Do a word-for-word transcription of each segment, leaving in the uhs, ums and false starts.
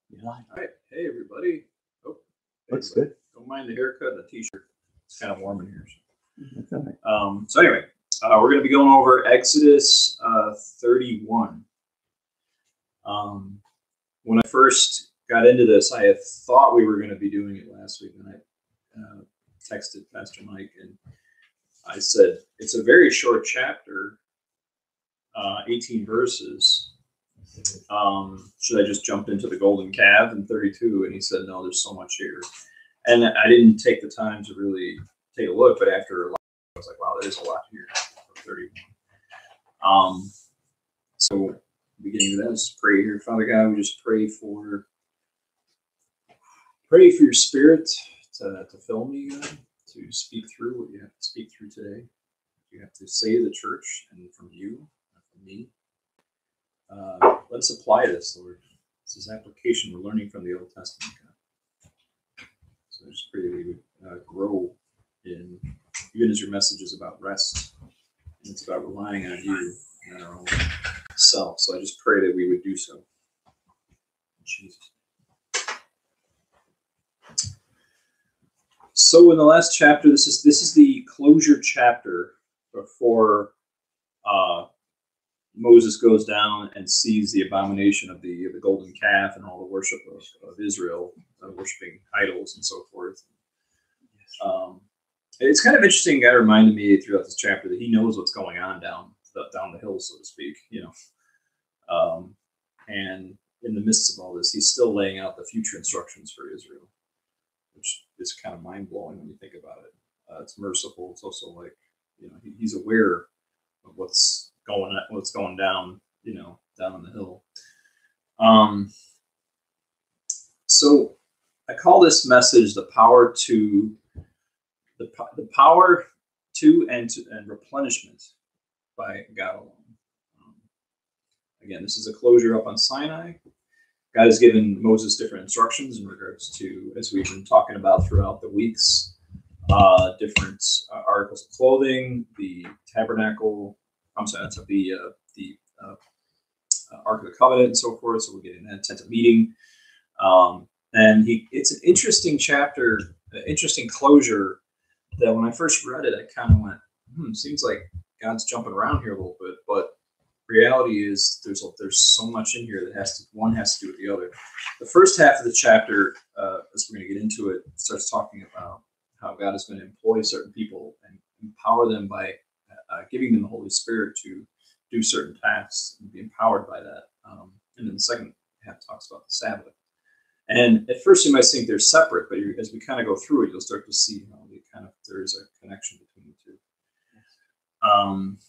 Yeah. All right. Hey, everybody. Oh, Looks everybody. good. Don't mind the haircut and the t-shirt. It's kind of warm in here. That's all right. Um, so anyway, uh, we're going to be going over Exodus uh, thirty-one. Um, when I first got into this, I had thought we were going to be doing it last week, and I uh, texted Pastor Mike, and I said, it's a very short chapter, uh, eighteen verses. Um, should I just jump into the golden calf in thirty-two? And he said, no, there's so much here. And I didn't take the time to really take a look, but after a lot, I was like, wow, there's a lot here for thirty-one. Um, so beginning with that, let's pray here. Father God, we just pray for pray for your spirit to, to fill me, God, to speak through what you have to speak through today. You have to say to the church and from you, not from me. Uh, let's apply this, Lord. This is application we're learning from the Old Testament, God. So I just pray that we would uh, grow in, even as your message is about rest, and it's about relying on you and our own self. So I just pray that we would do so. In Jesus. So in the last chapter, this is this is the closure chapter before uh, Moses goes down and sees the abomination of the the golden calf and all the worship of, of Israel, uh, worshiping idols and so forth. Um, it's kind of interesting. God reminded me throughout this chapter that He knows what's going on down the, down the hill, so to speak. You know, um, and in the midst of all this, He's still laying out the future instructions for Israel, which is kind of mind blowing when you think about it. Uh, it's merciful. It's also like, you know, he, He's aware of what's going what's going down, you know, down on the hill. Um, so I call this message the power to the the power to and to and replenishment by God alone. Um, again, this is a closure up on Sinai. God has given Moses different instructions in regards to, as we've been talking about throughout the weeks, uh, different uh, articles of clothing, the tabernacle. I'm sorry, that's the uh, the uh, Ark of the Covenant and so forth. So we'll get into that tent of meeting. Um, and he, it's an interesting chapter, an interesting closure. That when I first read it, I kind of went, hmm, seems like God's jumping around here a little bit. But reality is, there's a, there's so much in here that has to one has to do with the other. The first half of the chapter, uh, as we're going to get into it, starts talking about how God is going to employ certain people and empower them by Uh, giving them the Holy Spirit to do certain tasks and be empowered by that. Um, and then the second half talks about the Sabbath. And at first you might think they're separate, but you, as we kind of go through it, you'll start to see how they kind of there is a connection between the two. Um,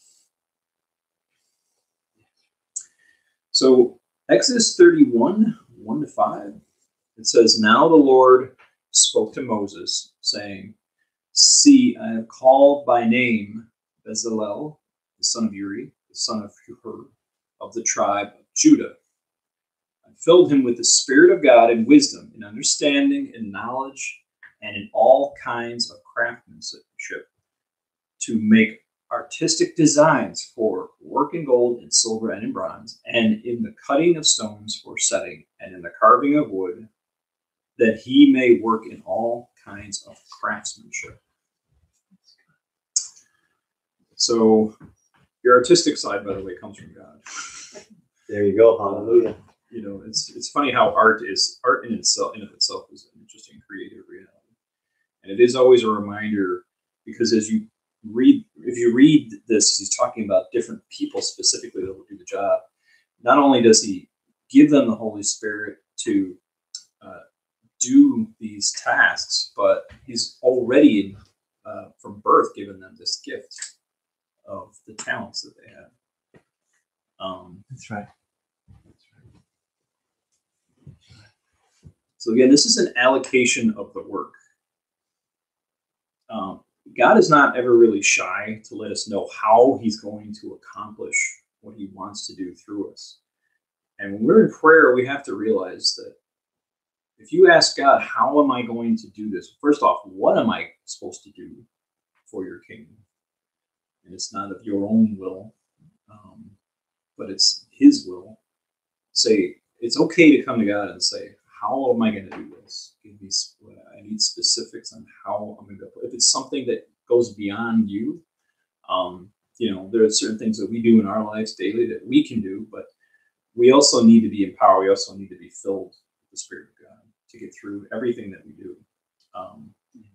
so Exodus thirty-one, one to five, it says, "Now the Lord spoke to Moses, saying, See, I have called by name Bezalel, the son of Uri, the son of Hur, of the tribe of Judah. I filled him with the Spirit of God and wisdom, in understanding and knowledge, and in all kinds of craftsmanship, to make artistic designs for work in gold and silver and in bronze, and in the cutting of stones for setting, and in the carving of wood, that he may work in all kinds of craftsmanship." So your artistic side, by the way, comes from God. There you go. Hallelujah. You know, it's it's funny how art is art in itself in of itself is an interesting creative reality, and it is always a reminder, because as you read, if you read this, he's talking about different people specifically that will do the job. Not only does he give them the Holy Spirit to uh, do these tasks, but he's already uh, from birth given them this gift of the talents that they have. Um, That's right. That's right. So again, this is an allocation of the work. Um, God is not ever really shy to let us know how he's going to accomplish what he wants to do through us. And when we're in prayer, we have to realize that if you ask God, how am I going to do this? First off, what am I supposed to do for your kingdom? And it's not of your own will, um, but it's his will. Say, it's okay to come to God and say, how am I going to do this? Give me, I need specifics on how I'm going to go. If it's something that goes beyond you, um, you know, there are certain things that we do in our lives daily that we can do, but we also need to be empowered. We also need to be filled with the Spirit of God to get through everything that we do. Um,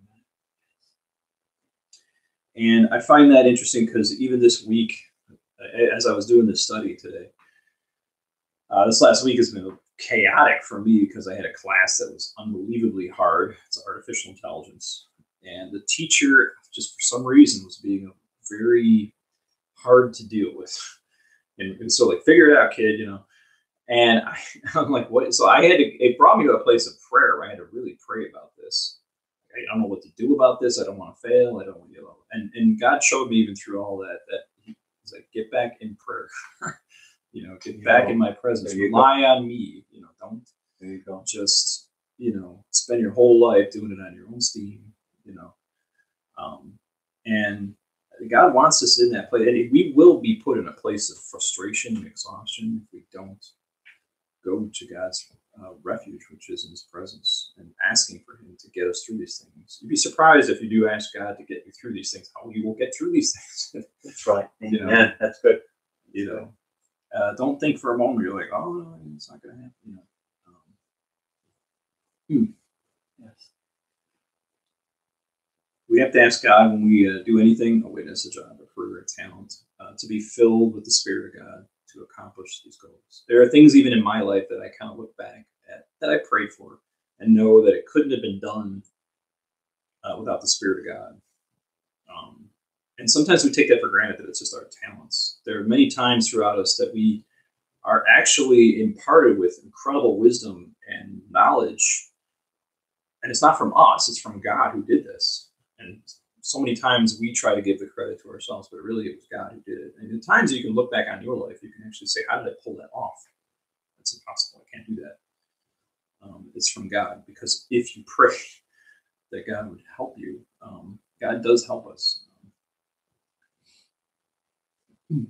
and I find that interesting because even this week, as I was doing this study today, uh, this last week has been chaotic for me because I had a class that was unbelievably hard. It's artificial intelligence. And the teacher, just for some reason, was being very hard to deal with. And, and so like, figure it out, kid, you know. And I, I'm like, what? So I had to, it brought me to a place of prayer where I had to really pray about this. I don't know what to do about this. I don't want to fail. I don't want to give up. And, and God showed me even through all that, that he was like, get back in prayer. You know, get back in my presence. Rely on me. You know, don't There you go. just, you know, spend your whole life doing it on your own steam, you know. Um, and God wants us in that place. And we will be put in a place of frustration and exhaustion if we don't go to God's uh, refuge, which is in his presence, and asking for him to get us through these things. You'd be surprised if you do ask God to get you through these things, how you will get through these things. That's right. You know, Yeah, that's good. You know, uh, don't think for a moment you're like, oh, no, it's not going to happen. You know, um, hmm. Yes. We have to ask God when we uh, do anything, a witness, a job, a career, a talent, uh, to be filled with the Spirit of God to accomplish these goals. There are things even in my life that I kind of look back at that I prayed for and know that it couldn't have been done uh, without the Spirit of God. Um, and sometimes we take that for granted, that it's just our talents. There are many times throughout us that we are actually imparted with incredible wisdom and knowledge. And it's not from us, it's from God who did this. And so many times we try to give the credit to ourselves, but really it was God who did it. And in times you can look back on your life, you can actually say, how did I pull that off? That's impossible. I can't do that. Um, it's from God, because if you pray that God would help you, um, God does help us. Um,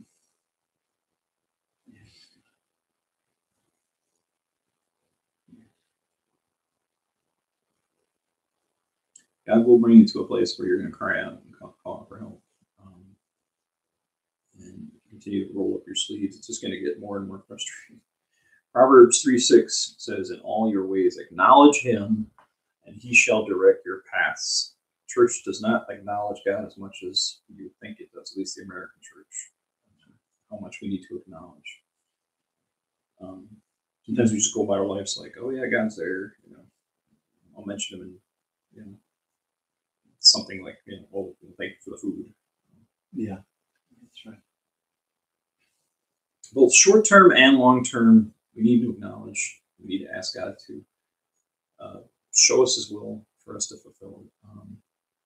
God will bring you to a place where you're going to cry out and call, call out for help. Um, and continue to roll up your sleeves. It's just going to get more and more frustrating. Proverbs three six says, in all your ways acknowledge him, and he shall direct your paths. Church does not acknowledge God as much as you think it does, at least the American church. How much we need to acknowledge. Um, sometimes we just go by our lives like, oh yeah, God's there. You know, I'll mention him in, you know, something like, you know, oh, thank you for the food. Yeah, that's right. Both short term and long term, we need to acknowledge. We need to ask God to uh, show us his will for us to fulfill it. Um,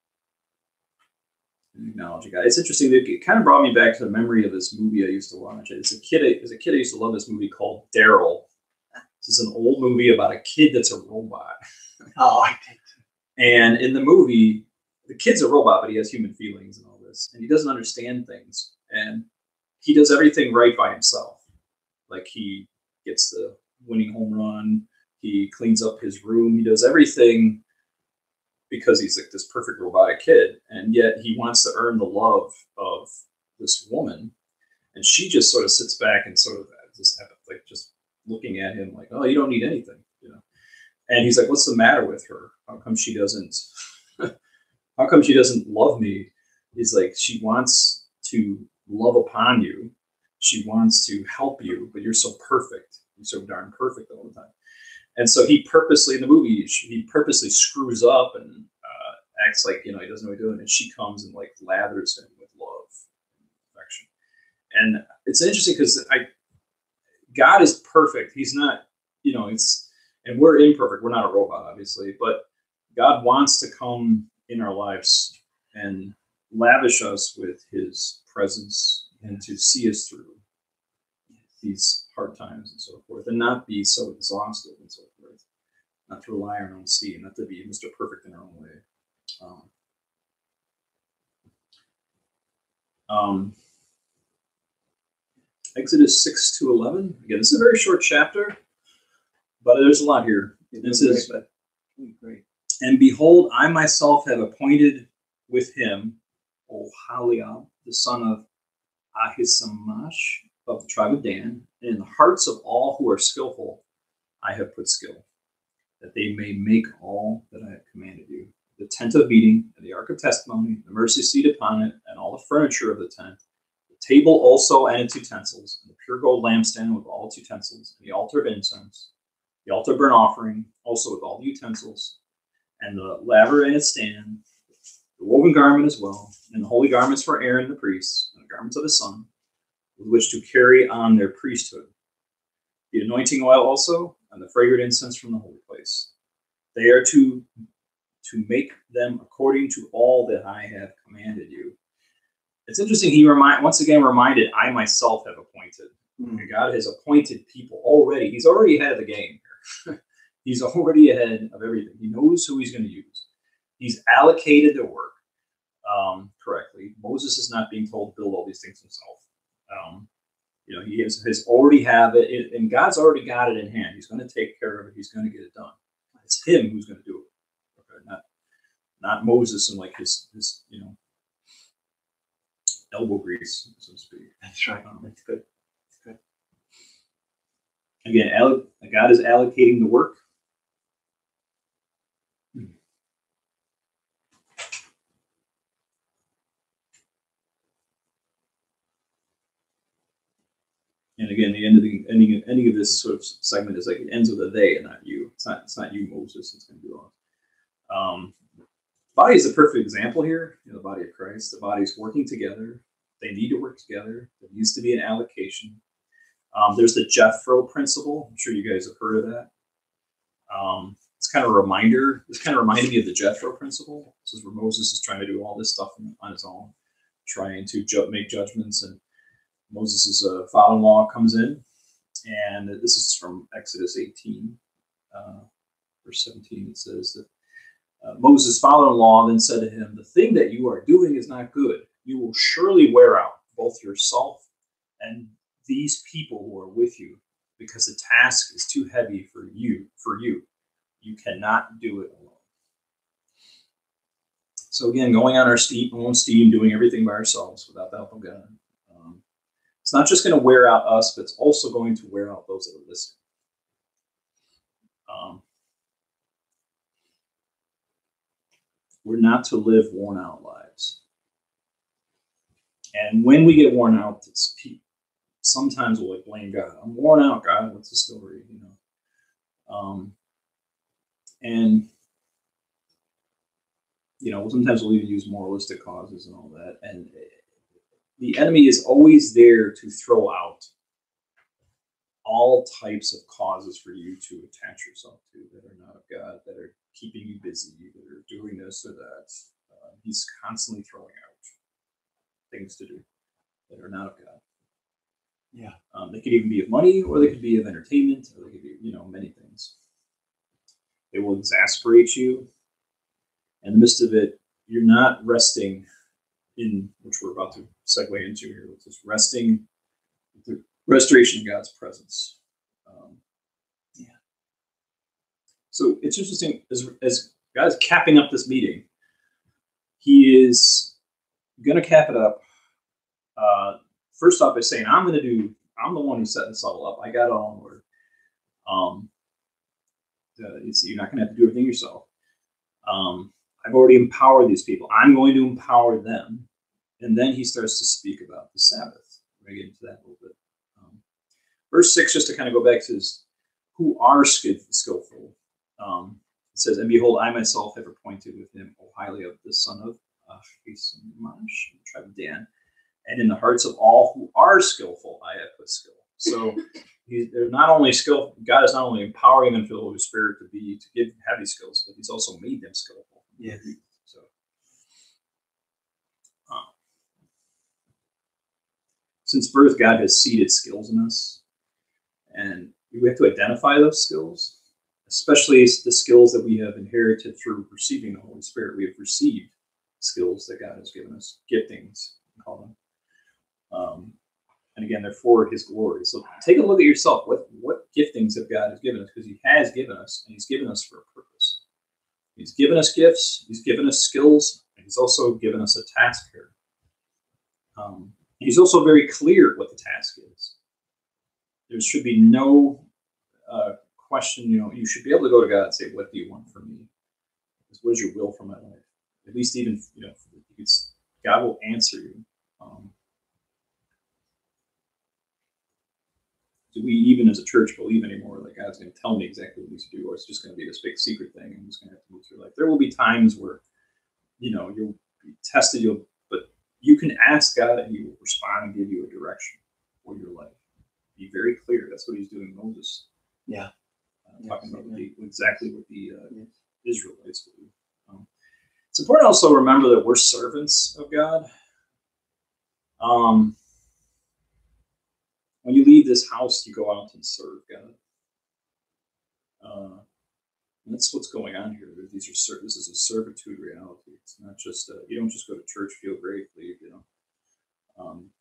and acknowledge God. It's interesting. It kind of brought me back to the memory of this movie I used to watch. As a kid, as a kid, I used to love this movie called Daryl. This is an old movie about a kid that's a robot. Oh, I did. And in the movie, the kid's a robot, but he has human feelings and all this, and he doesn't understand things. And he does everything right by himself. Like, he gets the winning home run. He cleans up his room. He does everything because he's like this perfect robotic kid. And yet he wants to earn the love of this woman. And she just sort of sits back and sort of just like just looking at him like, oh, you don't need anything, you know? And he's like, what's the matter with her? How come she doesn't, how come she doesn't love me? He's like, she wants to love upon you. She wants to help you, but you're so perfect. You're so darn perfect all the time. And so he purposely, in the movie, he purposely screws up and uh, acts like, you know, he doesn't know what he's doing. And she comes and like lathers him with love and affection. And it's interesting because I, God is perfect. He's not, you know, it's, and we're imperfect. We're not a robot, obviously, but God wants to come in our lives and lavish us with his presence and to see us through these hard times and so forth, and not be so exhausted and so forth, not to rely on our own steam, not to be Mister Perfect in our own way. Um, um, Exodus six to eleven. Again, this is a very short chapter, but there's a lot here. You're This doing is- great, bud. Doing great. And behold, I myself have appointed with him Oholiab, the son of Ahisamash of the tribe of Dan, and in the hearts of all who are skillful, I have put skill, that they may make all that I have commanded you. The tent of meeting, and the ark of testimony, the mercy seat upon it, and all the furniture of the tent, the table also and its utensils, and the pure gold lampstand with all its utensils, and the altar of incense, the altar of burnt offering, also with all the utensils, and the laver and its stand, the woven garment as well, and the holy garments for Aaron the priest, and the garments of his son, with which to carry on their priesthood. The anointing oil also, and the fragrant incense from the holy place. They are to, to make them according to all that I have commanded you. It's interesting, he remind, once again reminded, I myself have appointed. Mm. God has appointed people already. He's already ahead of the game here. He's already ahead of everything. He knows who he's going to use. He's allocated the work um, correctly. Moses is not being told to build all these things himself. Um, you know, he has, has already have it, it, and God's already got it in hand. He's going to take care of it. He's going to get it done. It's him who's going to do it. Okay, not not Moses and like his his you know elbow grease, so to speak. That's right. Um, That's good. That's good. Again, alloc- God is allocating the work. And again, the end of the ending, ending of this sort of segment is like it ends with a they and not you. It's not it's not you, Moses. It's going to be wrong. Um, body is a perfect example here. You know, the body of Christ. The body is working together. They need to work together. There needs to be an allocation. Um, there's the Jethro principle. I'm sure you guys have heard of that. Um, it's kind of a reminder. This kind of reminded me of the Jethro principle. This is where Moses is trying to do all this stuff on his own, trying to ju- make judgments, and Moses' uh, father-in-law comes in, and this is from Exodus eighteen, uh, verse seventeen. It says that uh, Moses' father-in-law then said to him, "The thing that you are doing is not good. You will surely wear out both yourself and these people who are with you, because the task is too heavy for you. For you, you cannot do it alone." So again, going on our steam, own steam, doing everything by ourselves without the help of God. Um, it's not just going to wear out us, but it's also going to wear out those that are listening. Um, we're not to live worn out lives. And when we get worn out, it's people. Sometimes we'll like blame God. I'm worn out, God. What's the story? You know, um, and you know, sometimes we'll even use moralistic causes and all that. And the enemy is always there to throw out all types of causes for you to attach yourself to that are not of God, that are keeping you busy, that are doing this or that. Uh, he's constantly throwing out things to do that are not of God. Yeah. Um, they could even be of money, or they could be of entertainment, or they could be, you know, many things. They will exasperate you. In the midst of it, you're not resting in, which we're about to segue into here, which is resting, the restoration of God's presence. Um, yeah. So it's interesting, as, as God is capping up this meeting, he is going to cap it up. Uh, First off, by saying, I'm going to do, I'm the one who set this all up. I got it all in order. Um, uh, you're not going to have to do everything yourself. Um, I've already empowered these people. I'm going to empower them. And then he starts to speak about the Sabbath. We're going to get into that a little bit. Um, verse six, just to kind of go back to this, who are skillful. Um, it says, and behold, I myself have appointed with him Oholiab, the son of Ahisamash, the tribe of Dan. And in the hearts of all who are skillful, I have put skill. So he, they're not only skillful, God is not only empowering them through the Holy Spirit to be to give have these skills, but he's also made them skillful. Yes. So um, since birth, God has seeded skills in us, and we have to identify those skills, especially the skills that we have inherited through receiving the Holy Spirit. We have received skills that God has given us, giftings, we call them. Um, And again, they're for his glory. So take a look at yourself. What what giftings have God has given us? Because he has given us, and he's given us for a purpose. He's given us gifts. He's given us skills. And he's also given us a task here. Um, he's also very clear what the task is. There should be no uh, question. You know, you should be able to go to God and say, "What do you want from me? What is your will for my life?" At least, even you know, it's, God will answer you. Um, do we, even as a church, believe anymore like God's going to tell me exactly what He's to do, or it's just going to be this big secret thing? I'm just going to have to move through life. There will be times where, you know, you'll be tested. You'll, but you can ask God, and He will respond and give you a direction for your life. Be very clear. That's what He's doing with Moses. Yeah. Uh, Yes, talking about amen. the, exactly what the uh, Yes. Israelites will do. Um, it's important also to remember that we're servants of God. Um, when you leave this house, you go out and serve God. Uh, and that's what's going on here. These are ser- this is a servitude reality. It's not just uh, you don't just go to church, feel great, leave. You know. Um,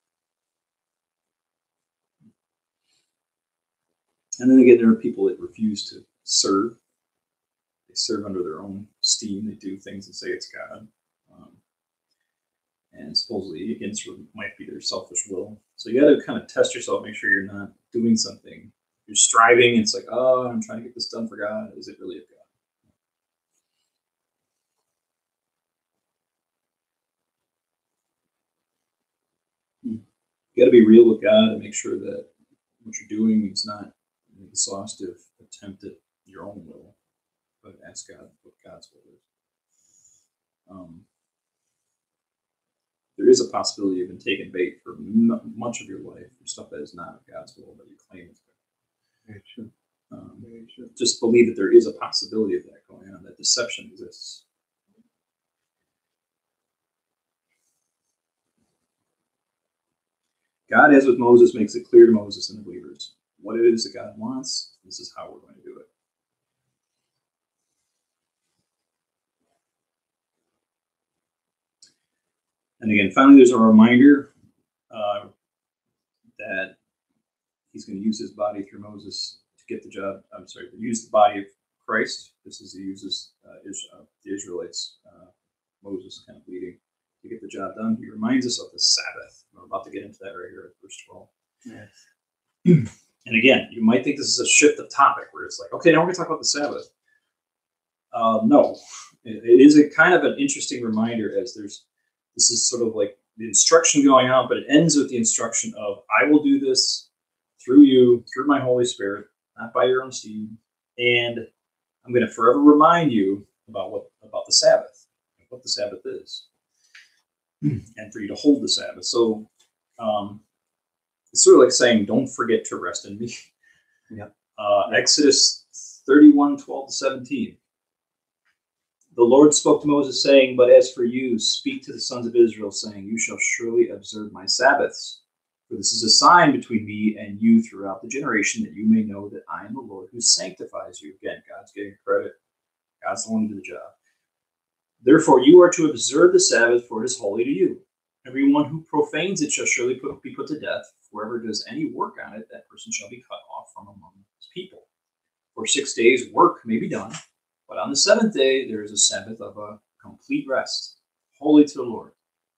and then again, there are people that refuse to serve. They serve under their own steam. They do things and say it's God. Um, and supposedly against what might be their selfish will. So you got to kind of test yourself, make sure you're not doing something. You're striving. It's like, oh, I'm trying to get this done for God. Is it really of God? You got to be real with God and make sure that what you're doing is not an exhaustive attempt at your own will, but ask God what God's will is. Um, there is a possibility you've been taking bait for m- much of your life for stuff that is not of God's will, but you claim it's God. Very true. Um, Very true. just believe that there is a possibility of that going on, that deception exists. God, as with Moses, makes it clear to Moses and the believers what it is that God wants. This is how we're going to do it. And again, finally, there's a reminder uh, that he's going to use his body through Moses to get the job. I'm sorry, to use the body of Christ. This is he uses uh, is, uh, the Israelites, uh, Moses kind of leading to get the job done. He reminds us of the Sabbath. We're about to get into that right here at verse twelve. Yes. And again, you might think this is a shift of topic where it's like, okay, now we're going to talk about the Sabbath. Uh, no, it, it is a kind of an interesting reminder as there's, this is sort of like the instruction going out, but it ends with the instruction of, I will do this through you, through my Holy Spirit, not by your own steam. And I'm going to forever remind you about what, about the Sabbath, what the Sabbath is, and for you to hold the Sabbath. So, um, it's sort of like saying, don't forget to rest in me. Yep. Uh, Exodus thirty-one, twelve to seventeen. The Lord spoke to Moses, saying, but as for you, speak to the sons of Israel, saying, you shall surely observe my Sabbaths. For this is a sign between me and you throughout the generation, that you may know that I am the Lord who sanctifies you. Again, God's getting credit. God's the one who did the job. Therefore, you are to observe the Sabbath, for it is holy to you. Everyone who profanes it shall surely put, be put to death. Whoever does any work on it, that person shall be cut off from among his people. For six days work may be done, but on the seventh day there is a Sabbath of a complete rest, holy to the Lord.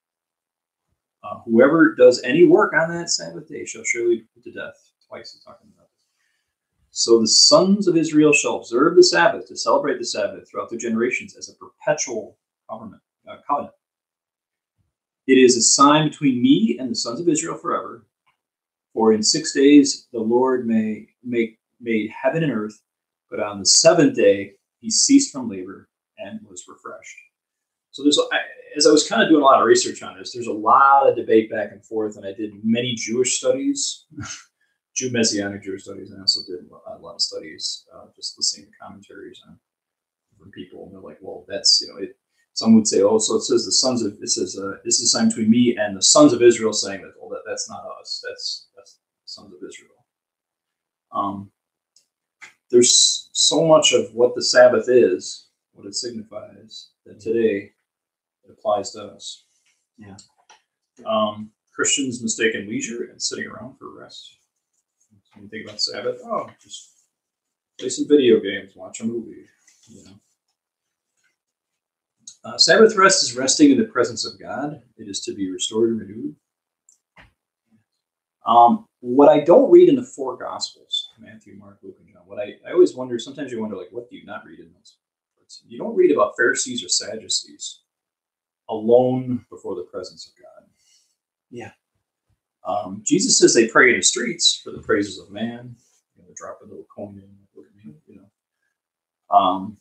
Uh, whoever does any work on that Sabbath day shall surely be put to death. Twice he's talking about this. So the sons of Israel shall observe the Sabbath to celebrate the Sabbath throughout their generations as a perpetual covenant. Uh, covenant. It is a sign between me and the sons of Israel forever. For in six days the Lord may make made heaven and earth, but on the seventh day he ceased from labor and was refreshed. So there's, as I was kind of doing a lot of research on this, there's a lot of debate back and forth, and I did many Jewish studies, Jew Messianic Jewish studies, and I also did a lot of studies uh, just listening to commentaries on from people, and they're like, well, that's, you know, it. Some would say, oh, so it says the sons of, it says, uh, this is a sign between me and the sons of Israel, saying that, well, that, that's not us. That's, that's the sons of Israel. Um, there's so much of what the Sabbath is, what it signifies, that today it applies to us. Yeah. Um, Christians mistaken leisure and sitting around for rest. When you think about Sabbath, oh, just play some video games, watch a movie, you know. Uh, Sabbath rest is resting in the presence of God. It is to be restored and renewed. Um, what I don't read in the four Gospels, Matthew, Mark, Luke, and John, what I, I always wonder, sometimes you wonder, like, what do you not read in those? You don't read about Pharisees or Sadducees alone before the presence of God. Yeah. Um, Jesus says they pray in the streets for the praises of man. You know, drop a little coin in, look at me, you know. Um,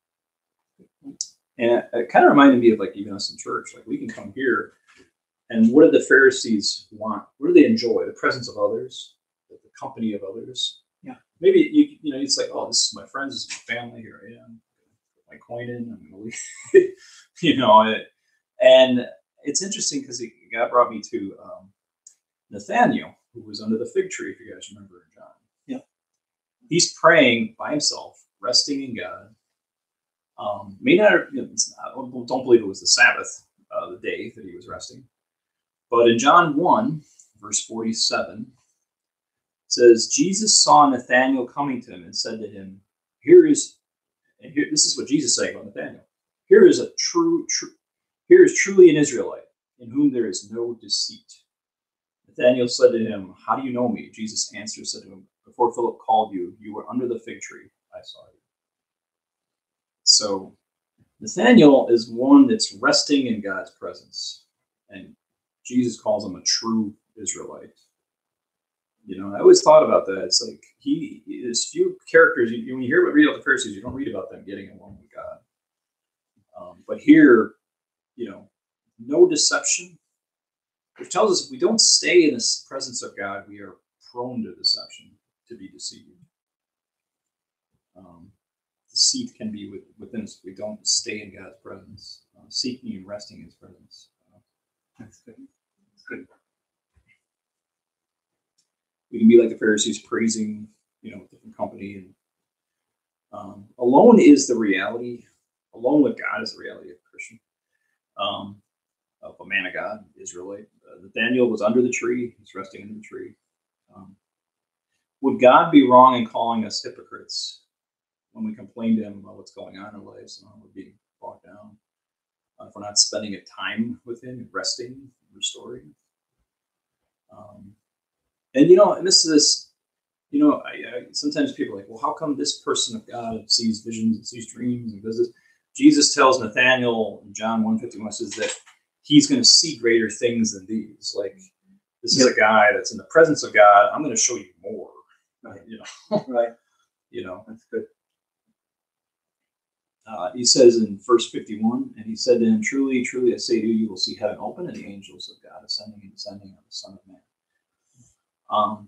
and it, it kind of reminded me of, like, even us in church. Like, we can come here, and what do the Pharisees want? What do they enjoy? The presence of others, the company of others. Yeah. Maybe you you know it's like, oh, this is my friends, this is my family. Here I am. Put my coin in. I'm gonna leave. you know, it, and it's interesting because God brought me to um, Nathaniel, who was under the fig tree. If you guys remember in John. Yeah. He's praying by himself, resting in God. Um, may not, you know, it's not, don't believe it was the Sabbath, uh, the day that he was resting. But in John one, verse forty-seven, it says, Jesus saw Nathanael coming to him and said to him, here is, and here, this is what Jesus is saying about Nathanael, here is a true, true, here is truly an Israelite, in whom there is no deceit. Nathanael said to him, how do you know me? Jesus answered, said to him, before Philip called you, you were under the fig tree. I saw you. So Nathanael is one that's resting in God's presence. And Jesus calls him a true Israelite. You know, I always thought about that. It's like he, there's few characters, you, when you hear about read about the Pharisees, you don't read about them getting along with God. Um, but here, you know, no deception, which tells us if we don't stay in the presence of God, we are prone to deception, to be deceived. Um, deceit can be with, within us if we don't stay in God's presence, uh, seeking and resting in his presence. Uh, That's good. That's good. We can be like the Pharisees, praising, you know, different company. And um, alone is the reality. Alone with God is the reality of a Christian, um, of a man of God, Israelite. Uh, Nathanael was under the tree. He's resting under the tree. Um, would God be wrong in calling us hypocrites when we complain to him about what's going on in our lives? Uh, we're being brought down. Uh, if we're not spending a time with him, resting, restoring. Um, and, you know, and this is, you know, I, I, sometimes people are like, well, how come this person of God sees visions and sees dreams and does this? Jesus tells Nathanael in John one fifty-one says that he's going to see greater things than these. Like, this Yep. is a guy that's in the presence of God. I'm going to show you more. Right. You know, Right. you know. That's good. Uh, he says in verse fifty-one, and he said to him, truly, truly, I say to you, you will see heaven open and the angels of God ascending and descending on the Son of Man. Um,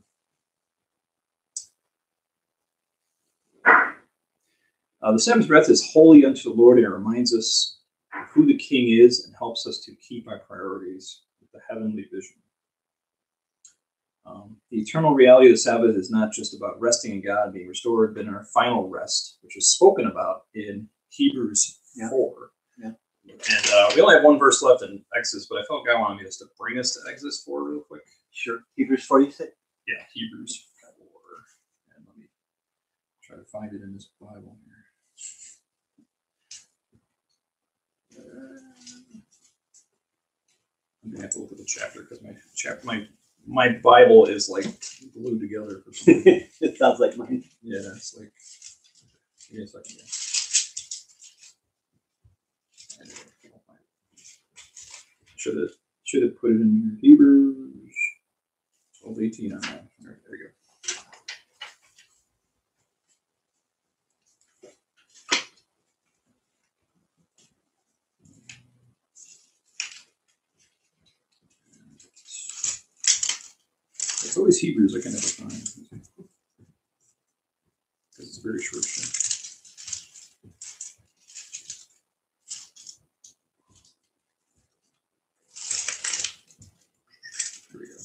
uh, the Sabbath rest is holy unto the Lord, and it reminds us of who the King is and helps us to keep our priorities with the heavenly vision. Um, the eternal reality of the Sabbath is not just about resting in God and being restored, but in our final rest, which is spoken about in Hebrews Yeah. four. Yeah. And uh, we only have one verse left in Exodus, but I felt God wanted me just to bring us to Exodus four real quick. Sure. Hebrews four, you said? Yeah, Hebrews four. And let me try to find it in this Bible here. Uh, I'm gonna have to look at the chapter because my chapter, my my Bible is like glued together for some reason. It sounds like mine. Yeah, it's like. Give me a second. Yeah. Should have should have put it in Hebrews twelve eighteen on that. All right, there we go. It's always Hebrews I can never find. Because it's very short. Here we go.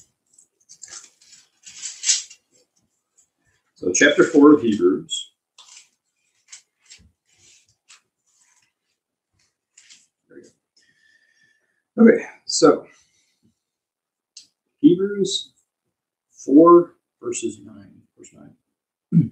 So chapter four of Hebrews. There we go. Okay, so Hebrews four, verses nine. Verse nine.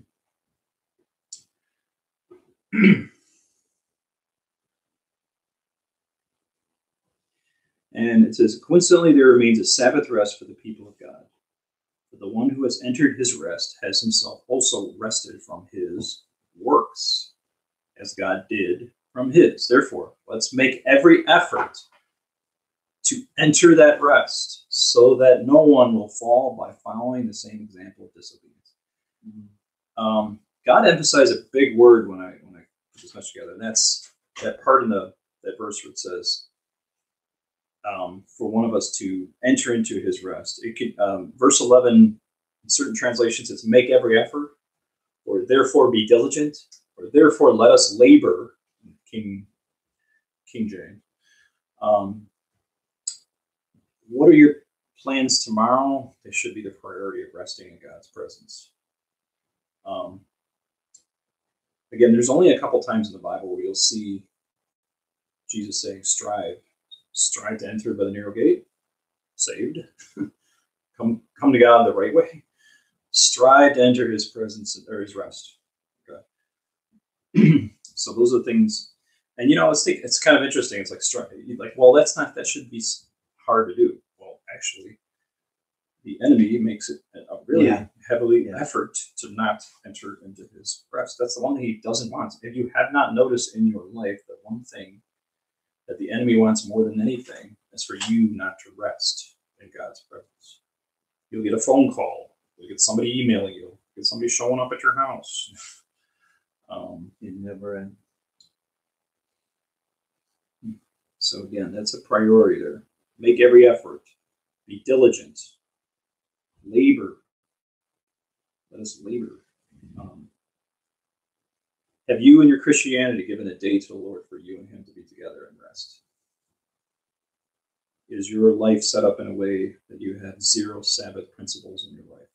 And it says, coincidentally, there remains a Sabbath rest for the people of God. But the one who has entered his rest has himself also rested from his works, as God did from his. Therefore, let's make every effort to enter that rest, so that no one will fall by following the same example of disobedience. Mm-hmm. Um, God emphasized a big word when I when I put this much together, and that's that part in the that verse where it says, um, "For one of us to enter into His rest." It could, um, verse eleven, in certain translations, it's "make every effort," or "therefore be diligent," or "therefore let us labor." King King James. Um, What are your plans tomorrow? They should be the priority of resting in God's presence. Um, again, there's only a couple times in the Bible where you'll see Jesus saying, strive. Strive to enter by the narrow gate. Saved. come, come to God the right way. Strive to enter his presence or his rest. Okay. So those are things. And, you know, it's, it's kind of interesting. It's like, strive, like, well, that's not, that should be hard to do. Well, actually, the enemy makes it a really Yeah. heavily Yeah. effort to not enter into his rest. That's the one thing he doesn't want. If you have not noticed in your life that one thing that the enemy wants more than anything is for you not to rest in God's presence. You'll get a phone call. You'll get somebody emailing you. You'll get somebody showing up at your house. um, It never ends. So again, that's a priority there. Make every effort. Be diligent. Labor. Let us labor. Um, have you in your Christianity given a day to the Lord for you and him to be together and rest? Is your life set up in a way that you have zero Sabbath principles in your life?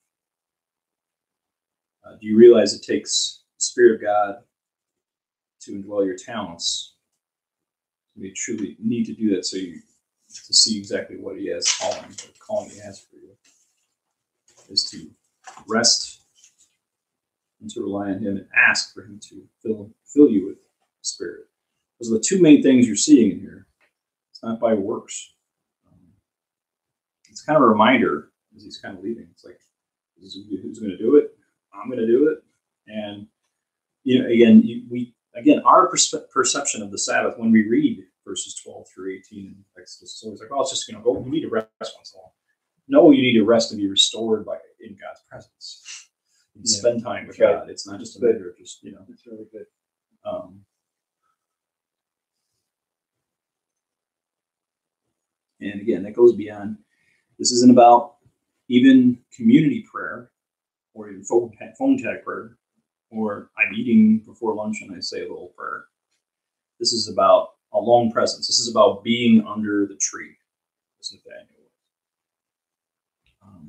Uh, do you realize it takes the Spirit of God to indwell your talents? You truly need to do that so you to see exactly what he has calling, what calling he has for you, is to rest and to rely on him and ask for him to fill fill you with Spirit. Those are the two main things you're seeing in here. It's not by works. Um, it's kind of a reminder as he's kind of leaving. It's like, this is who's going to do it? I'm going to do it. And you know, again, you, we again our perspe- perception of the Sabbath when we read verses twelve through eighteen in Exodus is always like, oh, it's just, you know, go, you need to rest once in a while. No, you need to rest and be restored by in God's presence. And Yeah. Spend time with Right. God. It's not just a matter of just, you know. That's really good. Um, and again, that goes beyond. This isn't about even community prayer or even phone tag, phone tag prayer, or I'm eating before lunch and I say a little prayer. This is about a lone presence. This is about being under the tree. As Nathaniel. Um,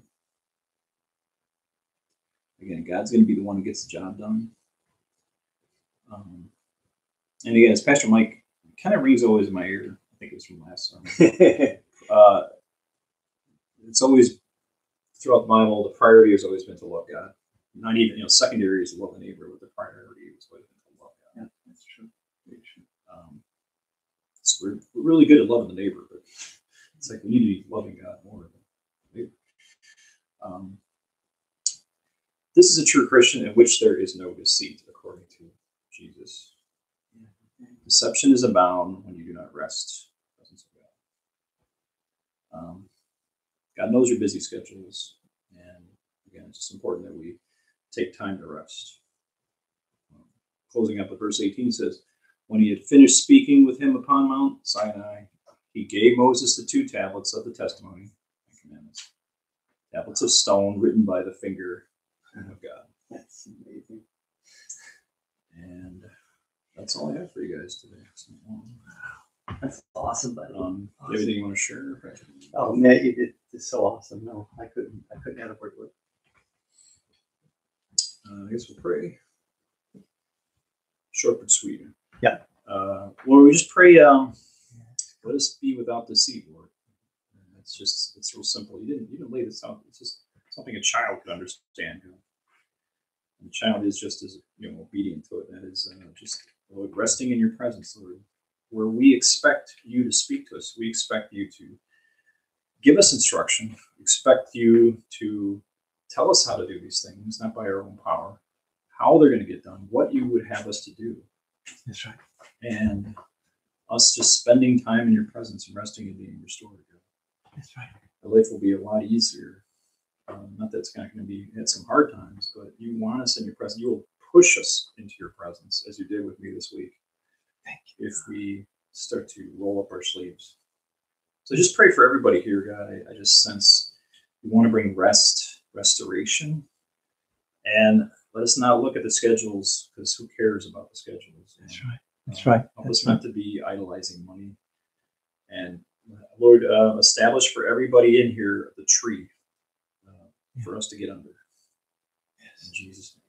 again, God's going to be the one who gets the job done. Um, and again, as Pastor Mike kind of rings always in my ear. I think it was from last sermon. uh, it's always throughout the Bible, the priority has always been to love God. Not even, you know, secondary is to love the neighbor, but the priority has always been to love God. Yeah, that's true. Very true. Um, so we're, we're really good at loving the neighbor, but it's like we need to be loving God more than the neighbor. Um, this is a true Christian in which there is no deceit, according to Jesus. Deception is abound when you do not rest in the presence of God. Um, God knows your busy schedules, and again, it's just important that we take time to rest. Um, closing up with verse eighteen says, when he had finished speaking with him upon Mount Sinai, he gave Moses the two tablets of the testimony and commandments, tablets of stone written by the finger of God. That's amazing. And that's all I have for you guys today. So, um, That's awesome, buddy. um, awesome. Anything you want to share? Oh man, you did this so awesome. No, I couldn't. I couldn't add a word to it. Uh, I guess we'll pray. Short but sweet. Yeah. Uh, Lord, we just pray. Um, let us be without deceit, Lord. it's just it's real simple. You didn't you didn't lay this out. It's just something a child could understand. You know? And the child is just as you know obedient to it. That is uh, just Lord, resting in your presence, Lord, where we expect you to speak to us. We expect you to give us instruction. We expect you to tell us how to do these things, not by our own power, how they're going to get done, what you would have us to do. That's right. And us just spending time in your presence and resting and being restored. That's right. Our life will be a lot easier. Um, not that it's not going to be at some hard times, but you want us in your presence. You will push us into your presence, as you did with me this week. Thank you. If we start to roll up our sleeves. So just pray for everybody here, God. I, I just sense we want to bring rest, restoration, and let us not look at the schedules, because who cares about the schedules? That's right. That's Uh, right. Help That's us not to be idolizing money. And uh, Lord, uh, establish for everybody in here the tree uh, for us to get under. Yes. In Jesus' name.